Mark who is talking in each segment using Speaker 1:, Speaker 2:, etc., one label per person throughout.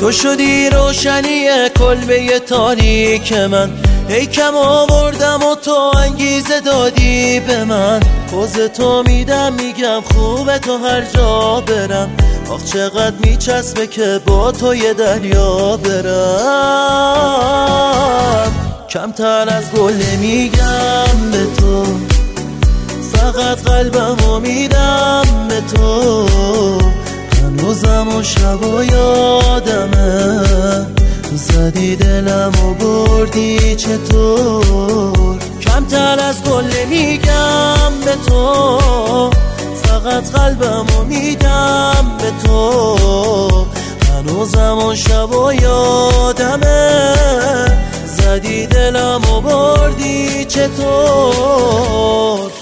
Speaker 1: تو شدی روشنی کلبه تاریک من، ای کم آوردم و تو انگیزه دادی به من. پوز تو میدم میگم خوبه تو هر جا برم، آخ چقدر میچسبه که با تو یه دریا برم. کمتر از گله میگم به تو، فقط قلبمو میدم به تو. هنوزم و شب و یادمه، زدی دلم و بردی چطور. کمتر از گله میگم به تو، فقط قلبمو میدم به تو. هنوزم و شب و یادمه، زدی دلم و بردی چطور.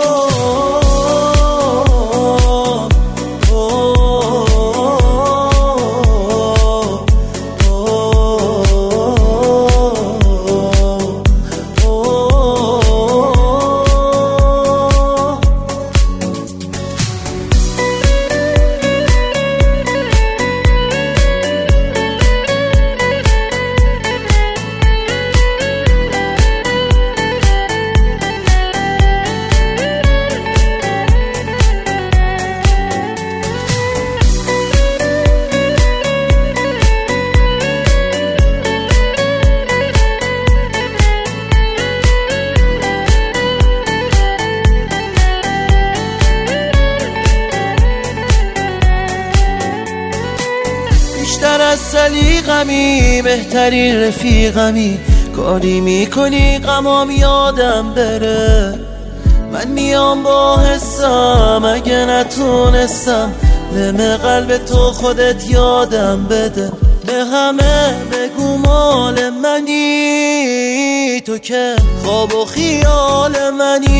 Speaker 1: بیشتر از سلیقمی، بهترین رفیقمی، کاری میکنی غمام یادم بره. من میام با حسم، اگه نتونستم دم قلب تو خودت یادم بده. به همه بگو مال منی، تو که خواب و خیال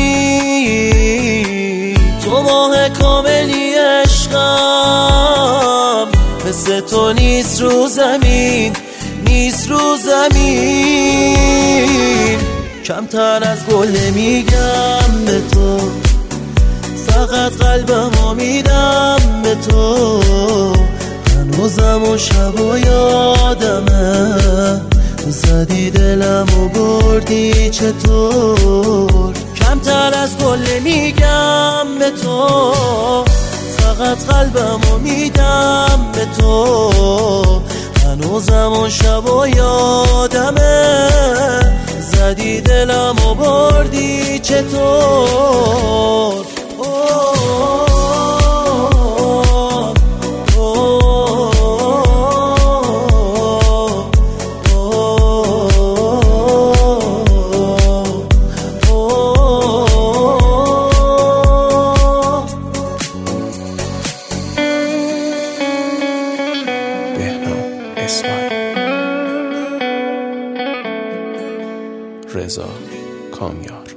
Speaker 1: منی. تو ماه کاملی عشقم، مثل تو نیست رو زمین، نیست رو زمین. کمتر از گله میگم به تو، فقط قلبمو میدم به تو. هنوزم و شب و یادمه، زدی دلم و بردی چطور. کمتر از گله میگم به تو، فقط قلبمو میدم به تو. هنوزم و شب و یادمه، زدی دلم و بردی چطور.
Speaker 2: رضا کامیار.